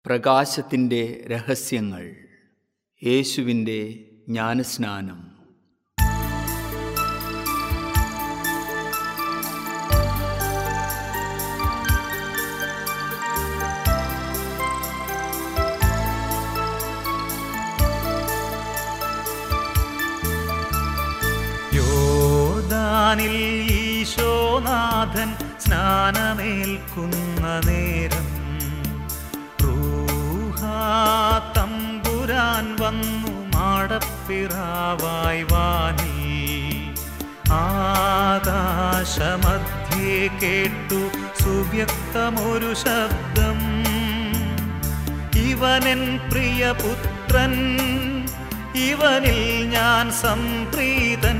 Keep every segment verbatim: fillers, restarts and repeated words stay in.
പ്രകാശത്തിൻ്റെ രഹസ്യങ്ങൾ. യേശുവിൻ്റെ ജ്ഞാനസ്നാനം. യോർദാനിൽ ഈശോനാഥൻ സ്നാനമേൽക്കുന്ന നേരം തമ്പുരാൻ വന്നു മാടപ്പിറാവായി വാനിൽ. ആകാശമധ്യേ കേട്ടു സുവ്യക്തമൊരു ശബ്ദം, ഇവനെൻ പ്രിയപുത്രൻ, ഇവനിൽ ഞാൻ സംപ്രീതൻ.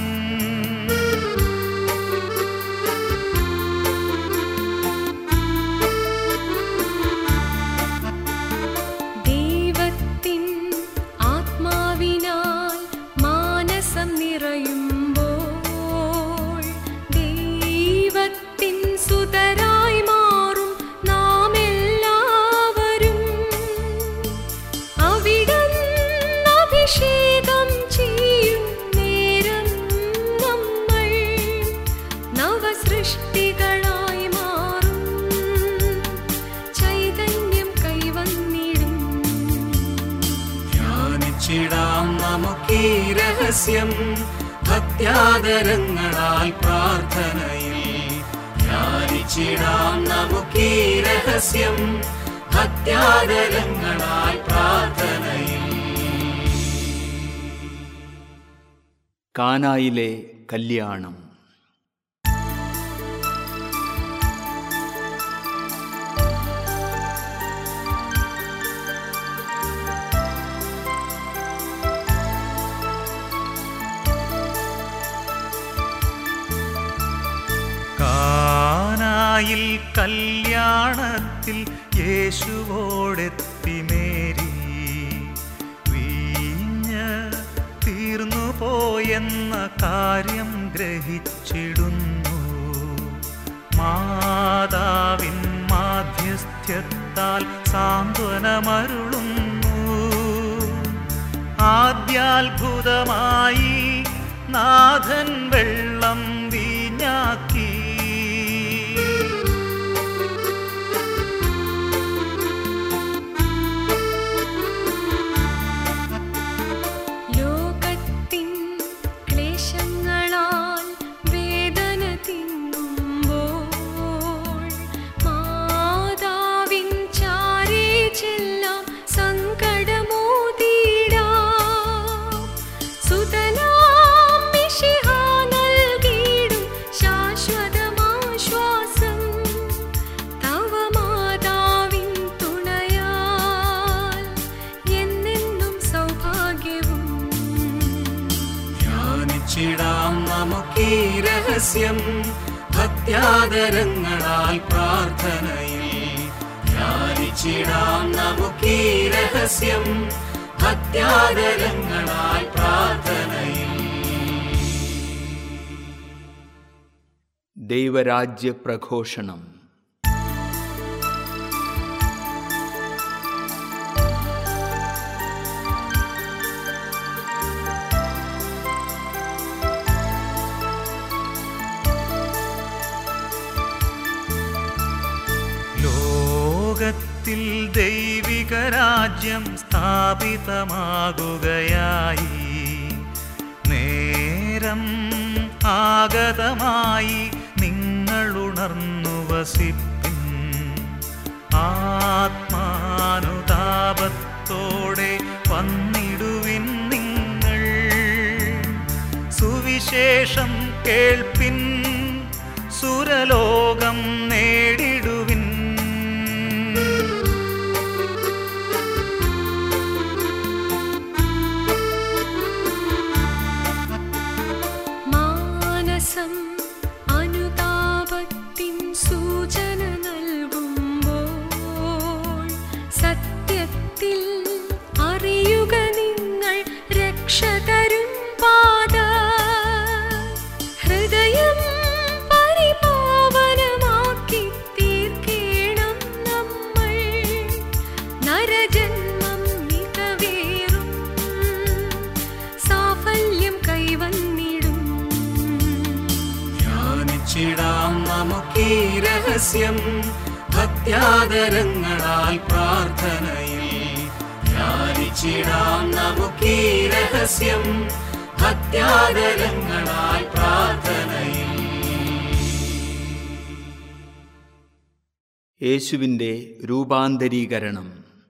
നമുക്കീ രഹസ്യം ഭക്ത്യാദരങ്ങളാൽ പ്രാർത്ഥനയിൽ ധ്യാനിച്ചിടാം. നമുക്കീ രഹസ്യം ഭക്ത്യാദരങ്ങളാൽ പ്രാർത്ഥനയിൽ. കാനായിലെ കല്യാണം. കാനായിൽ കല്യാണത്തിൽ യേശുവോടെത്തി മേരി. വീഞ്ഞ് തീർന്നു പോയെന്ന കാര്യം ഗ്രഹിച്ചിടുന്നു. മാതാവിൻ മാധ്യസ്ഥ്യത്താൽ സാന്ത്വനമരുളുന്നു. ആദ്യാത്ഭുതമായി നാഥൻ വെള്ളം വീഞ്ഞാക്കി. നമുക്കീ രഹസ്യം ഭക്ത്യാദരങ്ങളാൽ പ്രാർത്ഥനയിൽ ധ്യാനിച്ചിടാം. നമുക്കീ രഹസ്യം ഭക്ത്യാദരങ്ങളാൽ പ്രാർത്ഥനയിൽ. ദൈവരാജ്യ പ്രഘോഷണം. ലോകത്തിൽ ദൈവിക രാജ്യം സ്ഥാപിതമാകുകയായി. നേരം ആഗതമായി, നിങ്ങളുണർന്നു വസിപ്പിൻ. ആത്മാനുതാപത്തോടെ വന്നിടുവിൻ നിങ്ങൾ. സുവിശേഷം കേൾപ്പിൻ, സുരലോകം നേടിടുവിൻ. അനുതാപത്തിൻ സൂചന നൽകുമ്പോൾ സത്യത്തിൽ അറിയുക നിങ്ങൾ രക്ഷകരും പാദ. ഹൃദയ നരജന്മം മികവേറും സാഫല്യം കൈവന്നിടും. ധ്യാനിച്ചിടാം നമുക്കീ രഹസ്യം ഭക്ത്യാദരങ്ങളാൽ പ്രാർത്ഥനയിൽ. ധ്യാനിച്ചിടാം നമുക്കീ രഹസ്യം ഭക്ത്യാദരങ്ങളാൽ പ്രാർത്ഥനയിൽ. യേശുവിൻ്റെ രൂപാന്തരീകരണം.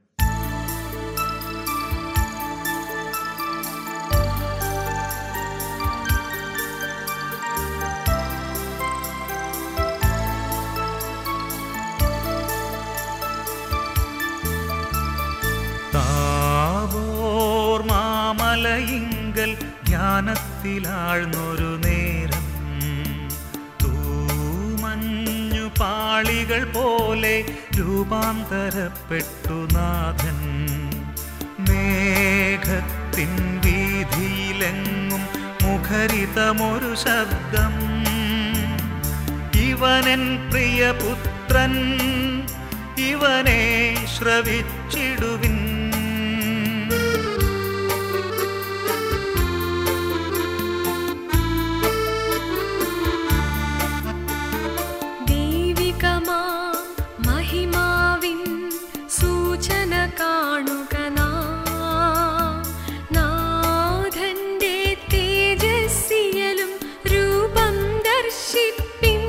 താബോർ മാമലയിങ്കൽ ധ്യാനത്തിലാഴ്ന്നൊരു നേരം തൂമഞ്ഞു പാളികൾ പോലെ രൂപാന്തരപ്പെട്ടു നാഥൻ. മേഘത്തിൻ വീതിയിലെങ്ങും മുഖരിതമൊരു ശബ്ദം, ഇവനെൻ പ്രിയപുത്രൻ, ഇവനെ ശ്രവിച്ചിടുവിൻ. മഹിമാവിൻ സൂചന കാണുക നാഥന്റെ തേജസ്സിയലും രൂപം ദർശിപ്പിൻ.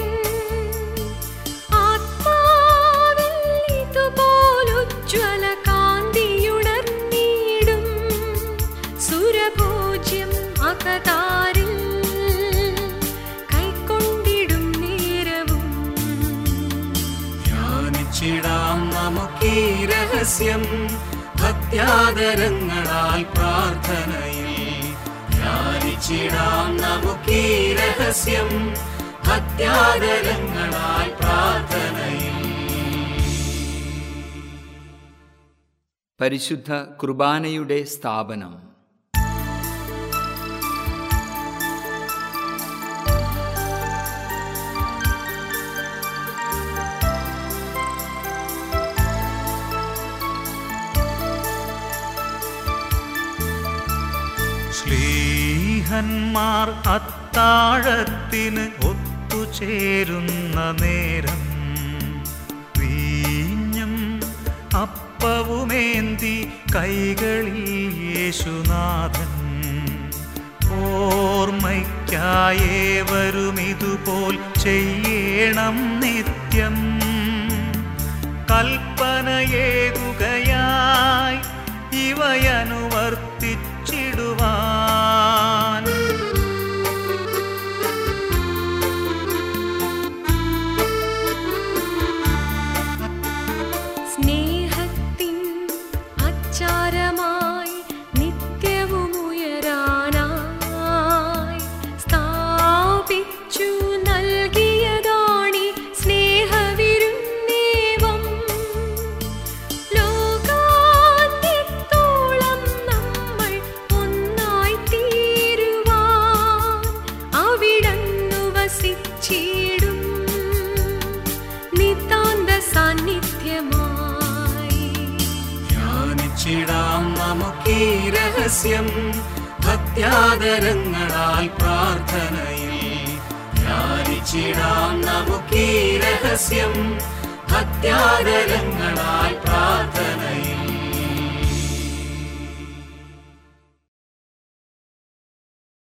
ആത്മാവിൽ ഇതുപോലുജ്വല കാന്തിയുണർന്നിടും സുരഭോജ്യം അകതാരിൽ നമുക്കീ രഹസ്യം ഭക്ത്യാദരങ്ങളാൽ പ്രാർത്ഥനയിൽ. ധ്യാനിച്ചിടാം നമുക്കീ രഹസ്യം ഭക്ത്യാദരങ്ങളാൽ പ്രാർത്ഥനയിൽ. പരിശുദ്ധ കുർബാനയുടെ സ്ഥാപനം. ശ്ലീഹന്മാർ അത്താഴത്തിന് ഒത്തുചേരുന്ന നേരം വീഞ്ഞും അപ്പവുമേന്തി കൈകളിൽ യേശുനാഥൻ. ഓർമ്മയ്ക്കായേവരും ഇതുപോൽ ചെയ്യണം നിത്യം. കൽപ്പനയേകുകയായി ഇവയനുവർത്തിച്ചിടുവാൻ. സ്നേഹത്തിൻ അച്ചാരമായി നിത്യവും ഉയരാനായി സ്ഥാപിച്ചു നൽകിയതാണി സ്നേഹവിരുന്നേവം. ലോകാന്ത്യത്തോളം നമ്മൾ ഒന്നായി തീരുവാൻ അവിടന്നു വസിച്ചിടും നിതാന്ത സാന്നിധ്യമായി. ധ്യാനിച്ചിടാം നമുക്കീ രഹസ്യം ഭക്ത്യാദരങ്ങളാൽ പ്രാർത്ഥനയിൽ. ധ്യാനിച്ചിടാം നമുക്കീ രഹസ്യം ഭക്ത്യാദരങ്ങളാൽ